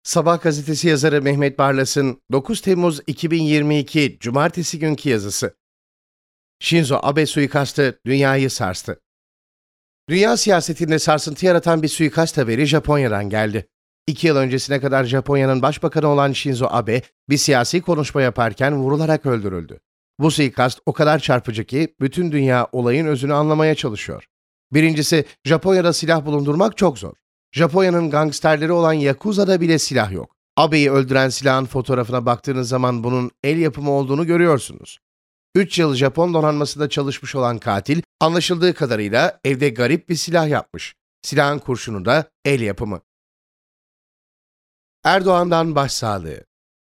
Sabah gazetesi yazarı Mehmet Barlas'ın 9 Temmuz 2022 Cumartesi günkü yazısı. Shinzo Abe suikastı dünyayı sarstı. Dünya siyasetinde sarsıntı yaratan bir suikast haberi Japonya'dan geldi. 2 yıl öncesine kadar Japonya'nın başbakanı olan Shinzo Abe bir siyasi konuşma yaparken vurularak öldürüldü. Bu suikast o kadar çarpıcı ki bütün dünya olayın özünü anlamaya çalışıyor. Birincisi, Japonya'da silah bulundurmak çok zor. Japonya'nın gangsterleri olan Yakuza'da bile silah yok. Abe'yi öldüren silahın fotoğrafına baktığınız zaman bunun el yapımı olduğunu görüyorsunuz. 3 yıl Japon donanmasında çalışmış olan katil, anlaşıldığı kadarıyla evde garip bir silah yapmış. Silahın kurşunu da el yapımı. Erdoğan'dan başsağlığı.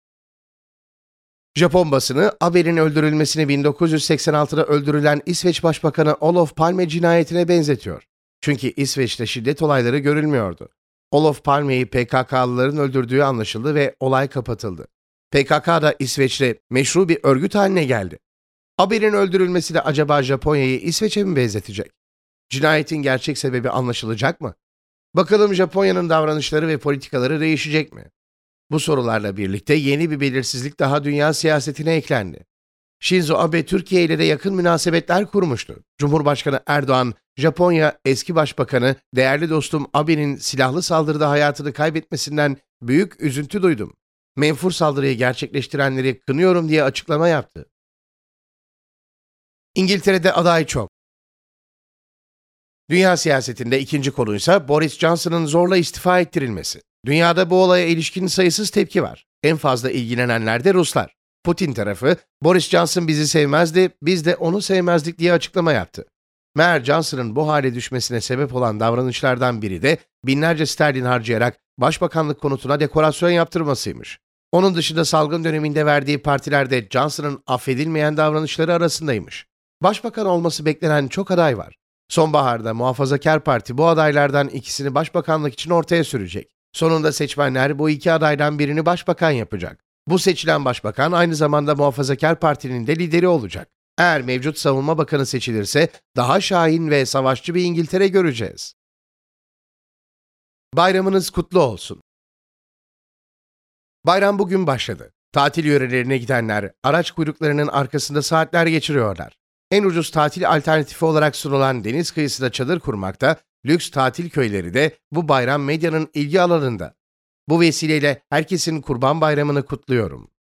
Japon basını, Abe'nin öldürülmesini 1986'da öldürülen İsveç Başbakanı Olof Palme cinayetine benzetiyor. Çünkü İsveç'te şiddet olayları görülmüyordu. Olof Palme'yi PKK'lıların öldürdüğü anlaşıldı ve olay kapatıldı. PKK da İsveç'te meşru bir örgüt haline geldi. Abe'nin öldürülmesi de acaba Japonya'yı İsveç'e mi benzetecek? Cinayetin gerçek sebebi anlaşılacak mı? Bakalım Japonya'nın davranışları ve politikaları değişecek mi? Bu sorularla birlikte yeni bir belirsizlik daha dünya siyasetine eklendi. Shinzo Abe Türkiye ile de yakın münasebetler kurmuştu. Cumhurbaşkanı Erdoğan, Japonya eski başbakanı, değerli dostum Abe'nin silahlı saldırıda hayatını kaybetmesinden büyük üzüntü duydum. Menfur saldırıyı gerçekleştirenleri kınıyorum diye açıklama yaptı. İngiltere'de aday çok. Dünya siyasetinde ikinci konuysa Boris Johnson'ın zorla istifa ettirilmesi. Dünyada bu olaya ilişkin sayısız tepki var. En fazla ilgilenenler de Ruslar. Putin tarafı, Boris Johnson bizi sevmezdi, biz de onu sevmezdik diye açıklama yaptı. Meğer Johnson'ın bu hale düşmesine sebep olan davranışlardan biri de binlerce sterlin harcayarak başbakanlık konutuna dekorasyon yaptırmasıymış. Onun dışında salgın döneminde verdiği partilerde Johnson'ın affedilmeyen davranışları arasındaymış. Başbakan olması beklenen çok aday var. Sonbaharda Muhafazakar Parti bu adaylardan ikisini başbakanlık için ortaya sürecek. Sonunda seçmenler bu iki adaydan birini başbakan yapacak. Bu seçilen başbakan aynı zamanda Muhafazakar Parti'nin de lideri olacak. Eğer mevcut savunma bakanı seçilirse daha şahin ve savaşçı bir İngiltere göreceğiz. Bayramınız kutlu olsun. Bayram bugün başladı. Tatil yörelerine gidenler araç kuyruklarının arkasında saatler geçiriyorlar. En ucuz tatil alternatifi olarak sunulan deniz kıyısında çadır kurmakta, lüks tatil köyleri de bu bayram medyanın ilgi alanında. Bu vesileyle herkesin Kurban Bayramı'nı kutluyorum.